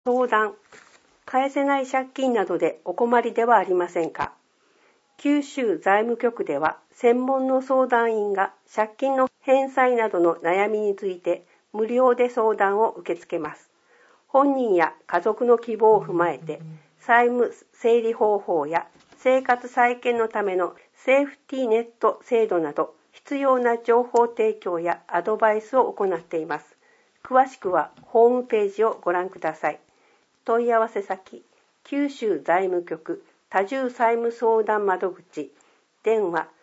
相談。返せない借金などでお困りではありませんか？九州財務局では専門の相談員が借金の返済などの悩みについて無料で相談を受け付けます。本人や家族の希望を踏まえて債務整理方法や生活再建のためのセーフティーネット制度など必要な情報提供やアドバイスを行っています。詳しくはホームページをご覧ください。問い合わせ先、九州財務局多重債務相談窓口、電話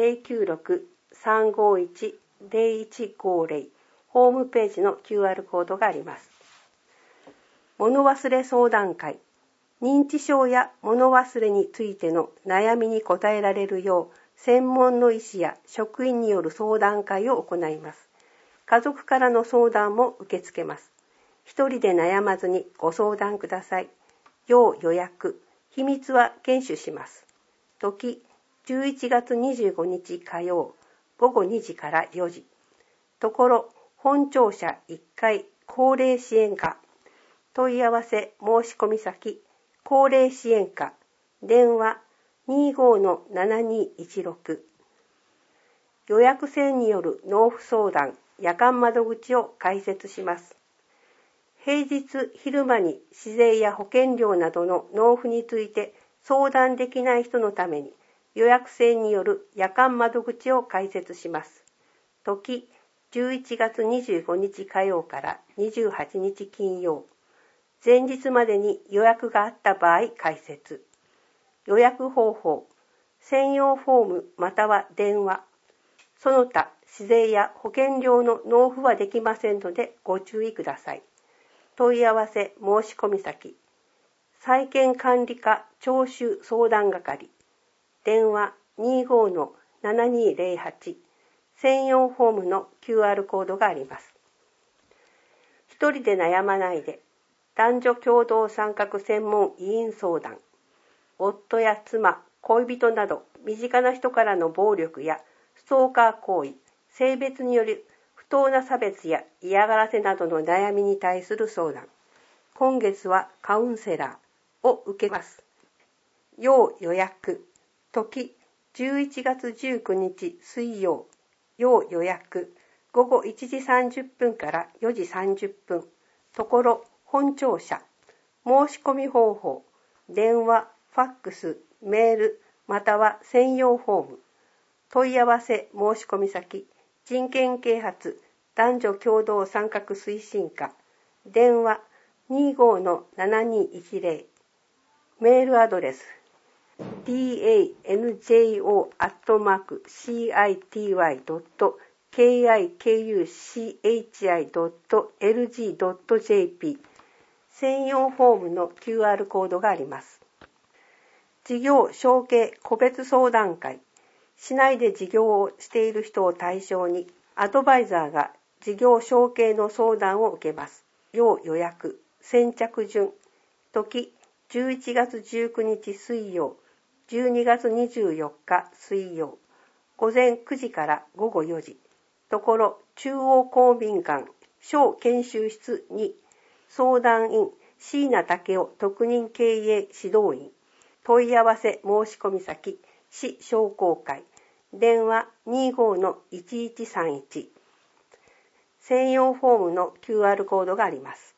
096-351-0150、ホームページの QR コードがあります。物忘れ相談会、認知症や物忘れについての悩みに答えられるよう、専門の医師や職員による相談会を行います。家族からの相談も受け付けます。一人で悩まずにご相談ください。要予約。秘密は厳守します。時、11月25日火曜、午後2時から4時。ところ、本庁舎1階、高齢支援課。問い合わせ申し込み先、高齢支援課。電話25-7216。予約制による納付相談、夜間窓口を開設します。平日昼間に市税や保険料などの納付について相談できない人のために予約制による夜間窓口を開設します。時、11月25日火曜から28日金曜。前日までに予約があった場合開設。予約方法、専用フォームまたは電話。その他、市税や保険料の納付はできませんのでご注意ください。問い合わせ申し込み先、債権管理課徴収相談係、電話25-7208、専用フォームの QR コードがあります。一人で悩まないで、男女共同参画専門委員相談、夫や妻、恋人など身近な人からの暴力やストーカー行為、性別による不当な差別や嫌がらせなどの悩みに対する相談。今月はカウンセラーを受けます。要予約。時、11月19日水曜。要予約。午後1時30分から4時30分。ところ、本庁舎。申し込み方法。電話、ファックス、メール、または専用フォーム。問い合わせ申し込み先。人権啓発男女共同参画推進課。電話25-7210。メールアドレス danjo.city.kikuchi.lg.jp。 専用フォームの QR コードがあります。事業承継個別相談会。市内で事業をしている人を対象にアドバイザーが事業承継の相談を受けます。要予約、先着順。時、11月19日水曜、12月24日水曜。午前9時から午後4時。ところ、中央公民館、小研修室2。相談員、椎名武雄特任経営指導員。問い合わせ申し込み先、市商工会。電話25-1131。専用フォームの QR コードがあります。